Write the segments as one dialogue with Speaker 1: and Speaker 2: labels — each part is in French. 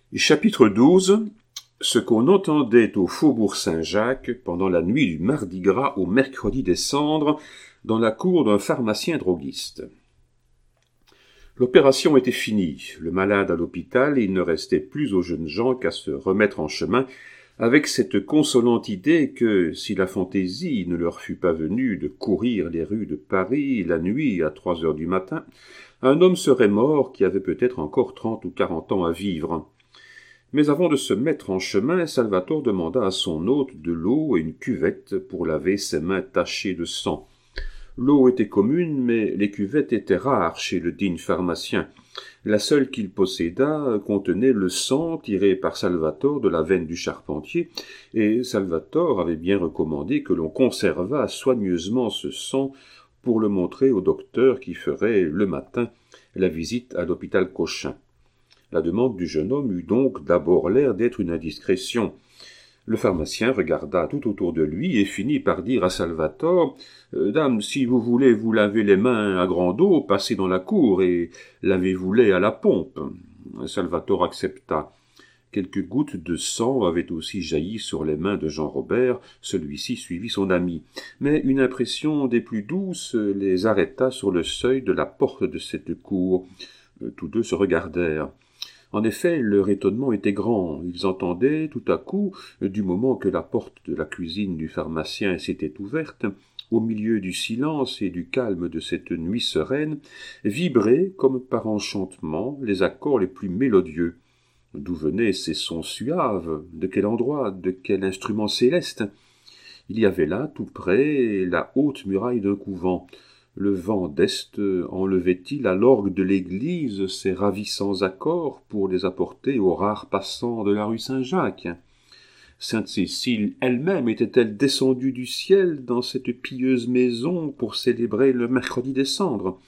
Speaker 1: Chapitre 12. Ce qu'on entendait au faubourg Saint-Jacques pendant la nuit du mardi gras au mercredi des Cendres dans la cour d'un pharmacien droguiste. L'opération était finie, le malade à l'hôpital, et il ne restait plus aux jeunes gens qu'à se remettre en chemin avec cette consolante idée que, si la fantaisie ne leur fût pas venue de courir les rues de Paris la nuit à 3 heures du matin, un homme serait mort qui avait peut-être encore 30 ou 40 ans à vivre. Mais avant de se mettre en chemin, Salvatore demanda à son hôte de l'eau et une cuvette pour laver ses mains tachées de sang. L'eau était commune, mais les cuvettes étaient rares chez le digne pharmacien. La seule qu'il possédât contenait le sang tiré par Salvatore de la veine du charpentier, et Salvatore avait bien recommandé que l'on conservât soigneusement ce sang pour le montrer au docteur qui ferait, le matin, la visite à l'hôpital Cochin. La demande du jeune homme eut donc d'abord l'air d'être une indiscrétion. Le pharmacien regarda tout autour de lui et finit par dire à Salvatore « Dame, si vous voulez vous laver les mains à grande eau, passez dans la cour et lavez-vous-les à la pompe. » Salvatore accepta. Quelques gouttes de sang avaient aussi jailli sur les mains de Jean Robert, celui-ci suivit son ami. Mais une impression des plus douces les arrêta sur le seuil de la porte de cette cour. Tous deux se regardèrent. En effet, leur étonnement était grand. Ils entendaient, tout à coup, du moment que la porte de la cuisine du pharmacien s'était ouverte, au milieu du silence et du calme de cette nuit sereine, vibrer, comme par enchantement, les accords les plus mélodieux. D'où venaient ces sons suaves? De quel endroit? De quel instrument céleste? Il y avait là, tout près, la haute muraille d'un couvent. Le vent d'Est enlevait-il à l'orgue de l'église ces ravissants accords pour les apporter aux rares passants de la rue Saint-Jacques? Sainte Cécile elle-même était-elle descendue du ciel dans cette pieuse maison pour célébrer le mercredi des Cendres?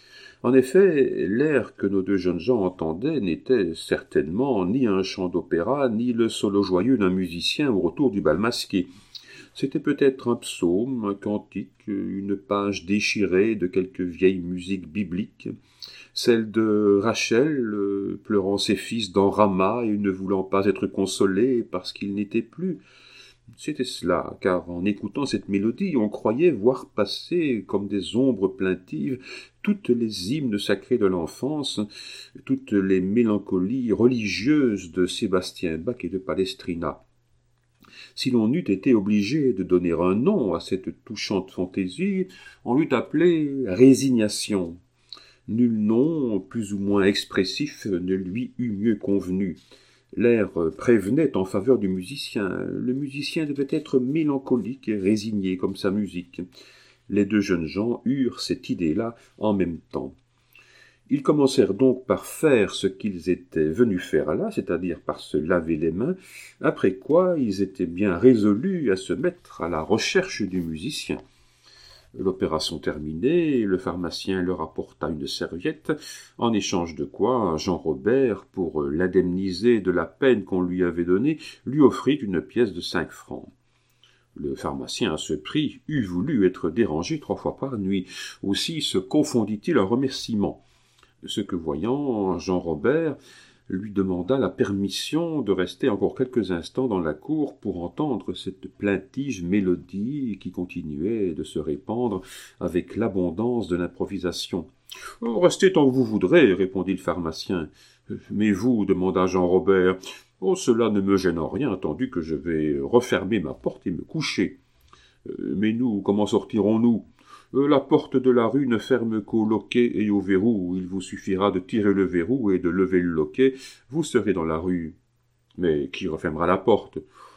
Speaker 1: En effet, l'air que nos deux jeunes gens entendaient n'était certainement ni un chant d'opéra, ni le solo joyeux d'un musicien au retour du bal masqué. C'était peut-être un psaume, un cantique, une page déchirée de quelque vieille musique biblique, celle de Rachel pleurant ses fils dans Rama et ne voulant pas être consolée parce qu'ils n'étaient plus. C'était cela, car en écoutant cette mélodie, on croyait voir passer, comme des ombres plaintives, toutes les hymnes sacrés de l'enfance, toutes les mélancolies religieuses de Sébastien Bach et de Palestrina. Si l'on eût été obligé de donner un nom à cette touchante fantaisie, on l'eût appelée résignation. Nul nom, plus ou moins expressif, ne lui eût mieux convenu. L'air prévenait en faveur du musicien. Le musicien devait être mélancolique et résigné comme sa musique. Les deux jeunes gens eurent cette idée-là en même temps. Ils commencèrent donc par faire ce qu'ils étaient venus faire là, c'est-à-dire par se laver les mains, après quoi ils étaient bien résolus à se mettre à la recherche du musicien. L'opération terminée, le pharmacien leur apporta une serviette, en échange de quoi Jean Robert, pour l'indemniser de la peine qu'on lui avait donnée, lui offrit une pièce de 5 francs. Le pharmacien à ce prix eût voulu être dérangé 3 fois par nuit, aussi se confondit-il en remerciements. Ce que voyant, Jean Robert lui demanda la permission de rester encore quelques instants dans la cour pour entendre cette plaintive mélodie qui continuait de se répandre avec l'abondance de l'improvisation. « Restez tant que vous voudrez, répondit le pharmacien. « Mais vous, demanda Jean Robert, cela ne me gêne en rien, attendu que je vais refermer ma porte et me coucher. Mais nous, comment sortirons-nous ? La porte de la rue ne ferme qu'au loquet et au verrou. Il vous suffira de tirer le verrou et de lever le loquet. Vous serez dans la rue. Mais qui refermera la porte ?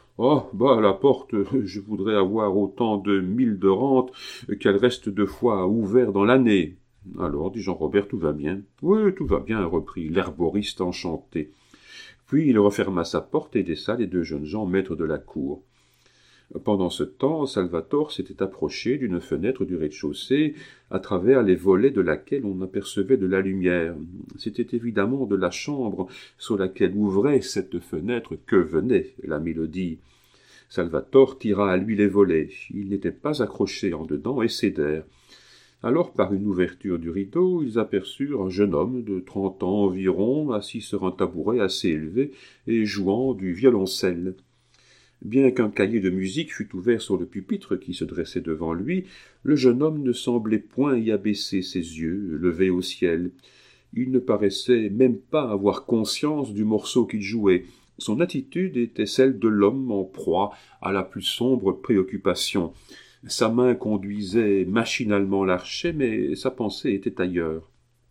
Speaker 1: La porte, je voudrais avoir autant de milles de rente qu'elle reste 2 fois ouverte dans l'année. Alors, dit Jean Robert, tout va bien. Oui, tout va bien, reprit l'herboriste enchanté. Puis il referma sa porte et laissa les deux jeunes gens maîtres de la cour. Pendant ce temps, Salvatore s'était approché d'une fenêtre du rez-de-chaussée, à travers les volets de laquelle on apercevait de la lumière. C'était évidemment de la chambre sur laquelle ouvrait cette fenêtre que venait la mélodie. Salvatore tira à lui les volets. Ils n'étaient pas accrochés en dedans et cédèrent. Alors, par une ouverture du rideau, ils aperçurent un jeune homme de 30 ans environ, assis sur un tabouret assez élevé et jouant du violoncelle. Bien qu'un cahier de musique fût ouvert sur le pupitre qui se dressait devant lui, le jeune homme ne semblait point y abaisser ses yeux, levés au ciel. Il ne paraissait même pas avoir conscience du morceau qu'il jouait. Son attitude était celle de l'homme en proie à la plus sombre préoccupation. Sa main conduisait machinalement l'archet, mais sa pensée était ailleurs.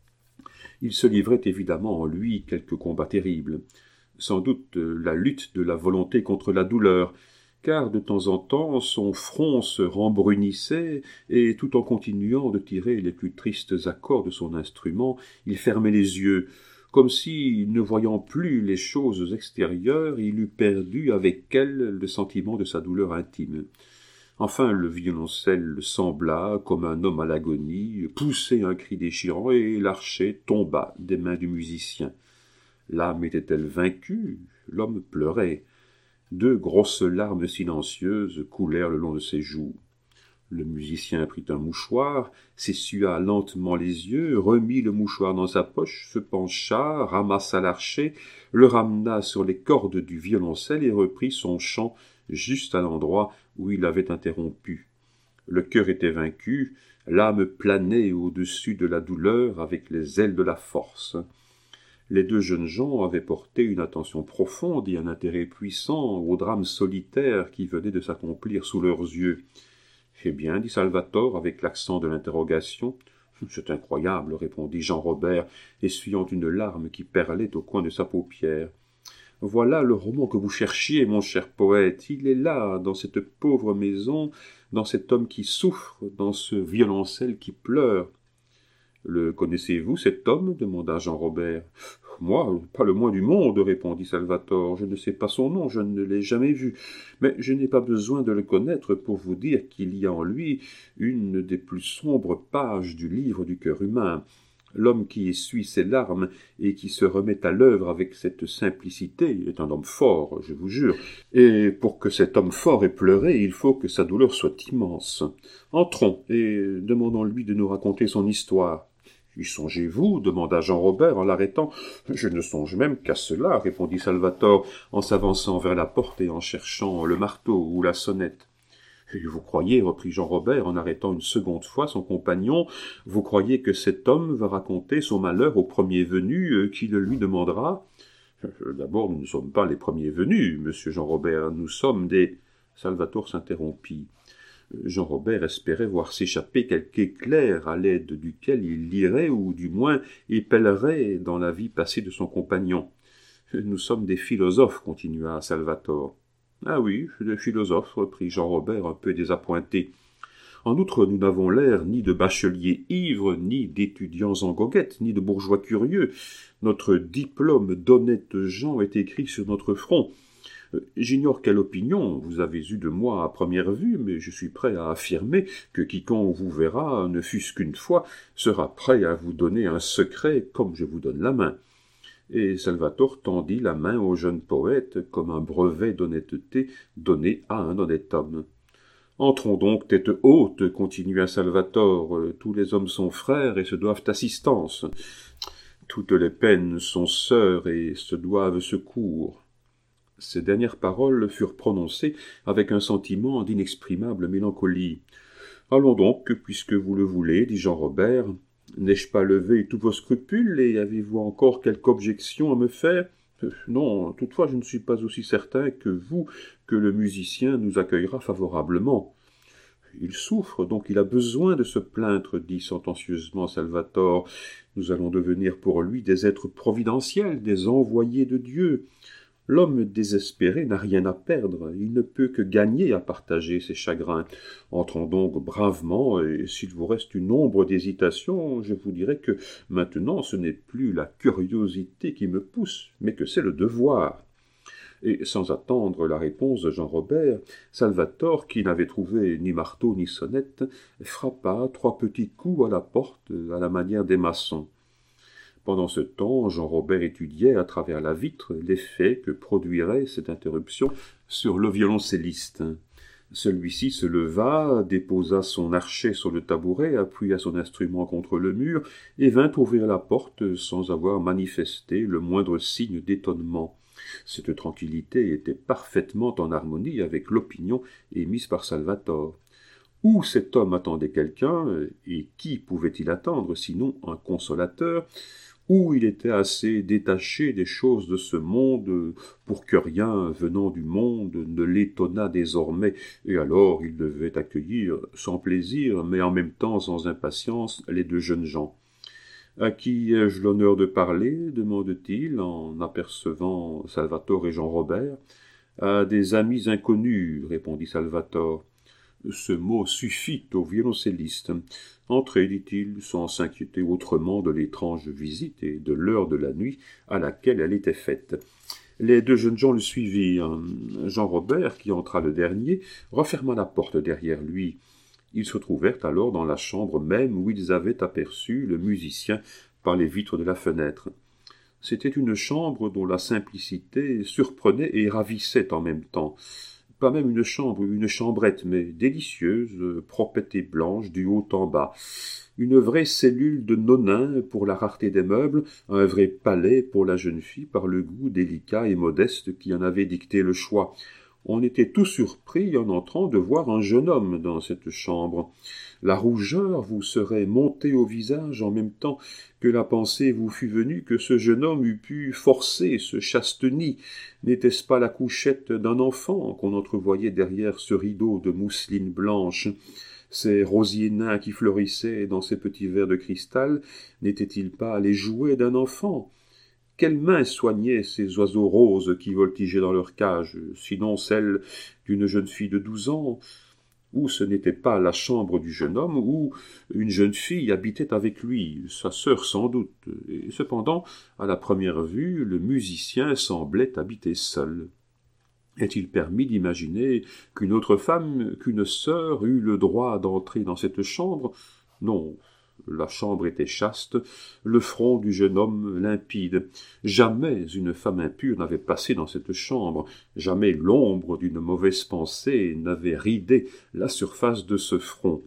Speaker 1: Il se livrait évidemment en lui quelque combat terrible. Sans doute la lutte de la volonté contre la douleur, car de temps en temps son front se rembrunissait, et tout en continuant de tirer les plus tristes accords de son instrument, il fermait les yeux, comme si, ne voyant plus les choses extérieures, il eût perdu avec elles le sentiment de sa douleur intime. Enfin, le violoncelle sembla, comme un homme à l'agonie, pousser un cri déchirant, et l'archet tomba des mains du musicien. L'âme était-elle vaincue? L'homme pleurait. 2 grosses larmes silencieuses coulèrent le long de ses joues. Le musicien prit un mouchoir, s'essuya lentement les yeux, remit le mouchoir dans sa poche, se pencha, ramassa l'archet, le ramena sur les cordes du violoncelle et reprit son chant juste à l'endroit où il avait interrompu. Le cœur était vaincu, l'âme planait au-dessus de la douleur avec les ailes de la force. Les 2 jeunes gens avaient porté une attention profonde et un intérêt puissant au drame solitaire qui venait de s'accomplir sous leurs yeux. « Eh bien, dit Salvator avec l'accent de l'interrogation. « C'est incroyable, répondit Jean-Robert, essuyant une larme qui perlait au coin de sa paupière. « Voilà le roman que vous cherchiez, mon cher poète. Il est là, dans cette pauvre maison, dans cet homme qui souffre, dans ce violoncelle qui pleure. » « Le connaissez-vous, cet homme » demanda Jean-Robert. « Moi, pas le moins du monde, répondit Salvator. Je ne sais pas son nom, je ne l'ai jamais vu. Mais je n'ai pas besoin de le connaître pour vous dire qu'il y a en lui une des plus sombres pages du livre du cœur humain. L'homme qui essuie ses larmes et qui se remet à l'œuvre avec cette simplicité est un homme fort, je vous jure. Et pour que cet homme fort ait pleuré, il faut que sa douleur soit immense. Entrons et demandons-lui de nous raconter son histoire. « Y songez-vous » demanda Jean-Robert en l'arrêtant. « Je ne songe même qu'à cela, » répondit Salvator, en s'avançant vers la porte et en cherchant le marteau ou la sonnette. « Et vous croyez, » reprit Jean-Robert en arrêtant une seconde fois son compagnon, « vous croyez que cet homme va raconter son malheur au premier venu qui le lui demandera ?»« D'abord, nous ne sommes pas les premiers venus, monsieur Jean-Robert, nous sommes des... » Salvator s'interrompit. Jean-Robert espérait voir s'échapper quelque éclair à l'aide duquel il lirait ou du moins épellerait dans la vie passée de son compagnon. « Nous sommes des philosophes, » continua Salvator. « Ah oui, des philosophes, » reprit Jean-Robert un peu désappointé. « En outre, nous n'avons l'air ni de bacheliers ivres, ni d'étudiants en goguette, ni de bourgeois curieux. Notre diplôme d'honnêtes gens est écrit sur notre front. J'ignore quelle opinion vous avez eue de moi à première vue, mais je suis prêt à affirmer que quiconque vous verra, ne fût-ce qu'une fois, sera prêt à vous donner un secret comme je vous donne la main. » Et Salvator tendit la main au jeune poète comme un brevet d'honnêteté donné à un honnête homme. « Entrons donc tête haute, » continua Salvator, « tous les hommes sont frères et se doivent assistance. Toutes les peines sont sœurs et se doivent secours. » Ces dernières paroles furent prononcées avec un sentiment d'inexprimable mélancolie. « Allons donc, puisque vous le voulez, dit Jean-Robert. N'ai-je pas levé tous vos scrupules, et avez-vous encore quelque objection à me faire ? Non, toutefois je ne suis pas aussi certain que vous que le musicien nous accueillera favorablement. » « Il souffre, donc il a besoin de se plaindre, dit sentencieusement Salvator. Nous allons devenir pour lui des êtres providentiels, des envoyés de Dieu. L'homme désespéré n'a rien à perdre, il ne peut que gagner à partager ses chagrins. Entrons donc bravement, et s'il vous reste une ombre d'hésitation, je vous dirai que maintenant ce n'est plus la curiosité qui me pousse, mais que c'est le devoir. » Et sans attendre la réponse de Jean-Robert, Salvator, qui n'avait trouvé ni marteau ni sonnette, frappa 3 petits coups à la porte à la manière des maçons. Pendant ce temps, Jean-Robert étudiait à travers la vitre l'effet que produirait cette interruption sur le violoncelliste. Celui-ci se leva, déposa son archet sur le tabouret, appuya son instrument contre le mur, et vint ouvrir la porte sans avoir manifesté le moindre signe d'étonnement. Cette tranquillité était parfaitement en harmonie avec l'opinion émise par Salvator. Ou cet homme attendait quelqu'un, et qui pouvait-il attendre sinon un consolateur, ou il était assez détaché des choses de ce monde pour que rien venant du monde ne l'étonnât désormais, et alors il devait accueillir sans plaisir, mais en même temps sans impatience, les deux jeunes gens. « À qui ai-je l'honneur de parler ?» demande-t-il, en apercevant Salvator et Jean-Robert. « À des amis inconnus, » répondit Salvator. Ce mot suffit au violoncelliste. « Entrez, dit-il, sans s'inquiéter autrement de l'étrange visite et de l'heure de la nuit à laquelle elle était faite. » Les deux jeunes gens le suivirent. Jean-Robert, qui entra le dernier, referma la porte derrière lui. Ils se trouvèrent alors dans la chambre même où ils avaient aperçu le musicien par les vitres de la fenêtre. C'était une chambre dont la simplicité surprenait et ravissait en même temps. Pas même une chambre, une chambrette, mais délicieuse, propre et blanche, du haut en bas. Une vraie cellule de nonain pour la rareté des meubles, un vrai palais pour la jeune fille par le goût délicat et modeste qui en avait dicté le choix. On était tout surpris en entrant de voir un jeune homme dans cette chambre. La rougeur vous serait montée au visage en même temps que la pensée vous fût venue que ce jeune homme eût pu forcer ce chaste nid. N'était-ce pas la couchette d'un enfant qu'on entrevoyait derrière ce rideau de mousseline blanche? Ces rosiers nains qui fleurissaient dans ces petits verres de cristal, n'étaient-ils pas les jouets d'un enfant? Quelles mains soignaient ces oiseaux roses qui voltigeaient dans leur cage, sinon celles d'une jeune fille de 12 ans? Ou ce n'était pas la chambre du jeune homme, où une jeune fille habitait avec lui, sa sœur sans doute. Et cependant, à la première vue, le musicien semblait habiter seul. Est-il permis d'imaginer qu'une autre femme, qu'une sœur, eût le droit d'entrer dans cette chambre? Non. La chambre était chaste, le front du jeune homme limpide. Jamais une femme impure n'avait passé dans cette chambre, jamais l'ombre d'une mauvaise pensée n'avait ridé la surface de ce front.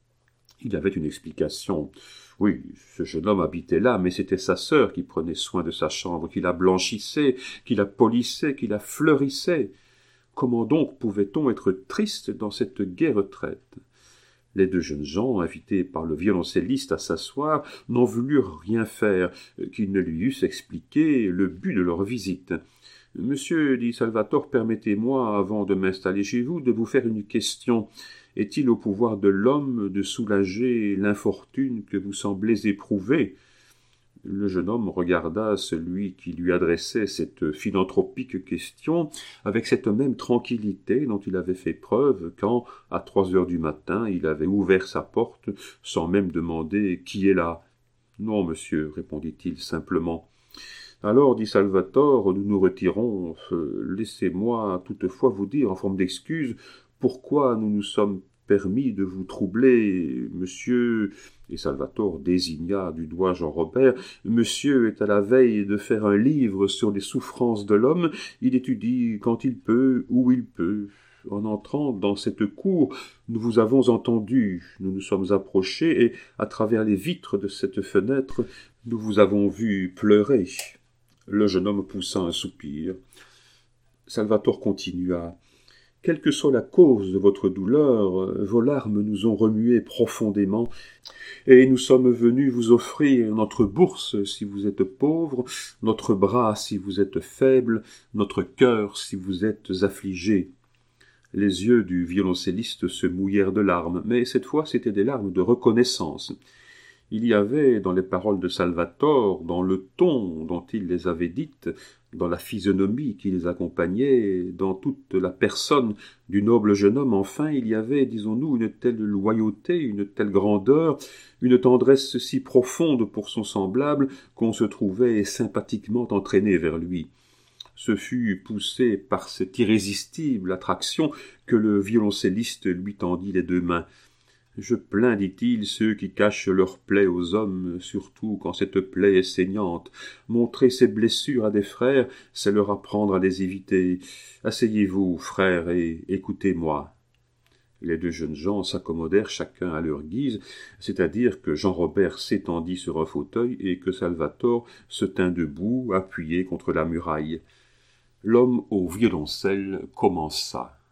Speaker 1: Il y avait une explication. Oui, ce jeune homme habitait là, mais c'était sa sœur qui prenait soin de sa chambre, qui la blanchissait, qui la polissait, qui la fleurissait. Comment donc pouvait-on être triste dans cette gaie retraite? Les deux jeunes gens, invités par le violoncelliste à s'asseoir, n'en voulurent rien faire, qu'ils ne lui eussent expliqué le but de leur visite. « Monsieur, dit Salvator, permettez-moi, avant de m'installer chez vous, de vous faire une question. Est-il au pouvoir de l'homme de soulager l'infortune que vous semblez éprouver ?» Le jeune homme regarda celui qui lui adressait cette philanthropique question avec cette même tranquillité dont il avait fait preuve quand, à 3 heures du matin, il avait ouvert sa porte sans même demander « Qui est là ?» « Non, monsieur, répondit-il simplement. « Alors, dit Salvator, nous nous retirons. Laissez-moi toutefois vous dire, en forme d'excuse, pourquoi nous nous sommes permis de vous troubler, monsieur... » Et Salvator désigna du doigt Jean-Robert. « Monsieur est à la veille de faire un livre sur les souffrances de l'homme. Il étudie quand il peut, où il peut. En entrant dans cette cour, nous vous avons entendu. Nous nous sommes approchés et, à travers les vitres de cette fenêtre, nous vous avons vu pleurer. » Le jeune homme poussa un soupir. Salvator continua. « Quelle que soit la cause de votre douleur, vos larmes nous ont remués profondément, et nous sommes venus vous offrir notre bourse si vous êtes pauvre, notre bras si vous êtes faible, notre cœur si vous êtes affligé. » Les yeux du violoncelliste se mouillèrent de larmes, mais cette fois c'étaient des larmes de reconnaissance. Il y avait dans les paroles de Salvator, dans le ton dont il les avait dites, dans la physionomie qui les accompagnait, dans toute la personne du noble jeune homme, enfin, il y avait, disons-nous, une telle loyauté, une telle grandeur, une tendresse si profonde pour son semblable qu'on se trouvait sympathiquement entraîné vers lui. Ce fut poussé par cette irrésistible attraction que le violoncelliste lui tendit les deux mains. « Je plains, dit-il, ceux qui cachent leurs plaies aux hommes, surtout quand cette plaie est saignante. Montrer ces blessures à des frères, c'est leur apprendre à les éviter. Asseyez-vous, frères, et écoutez-moi. » Les deux jeunes gens s'accommodèrent chacun à leur guise, c'est-à-dire que Jean-Robert s'étendit sur un fauteuil et que Salvator se tint debout, appuyé contre la muraille. L'homme au violoncelle commença.